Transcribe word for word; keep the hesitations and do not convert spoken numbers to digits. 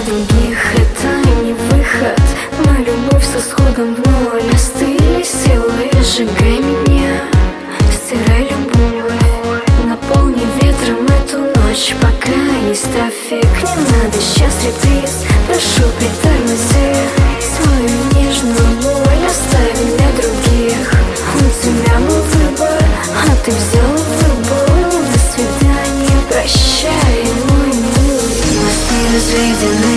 других это не выход. На любовь с исходом в ноль. Остыли силы, сжигай меня, стирай любовь. Наполни ветром эту ночь, пока есть трафик. Не надо сейчас реприз, прошу, притормози. Свою нежную боль оставь для других. У тебя был выбор, а ты взял выбор. До свидания, прощай, мой милый. Мосты разведены.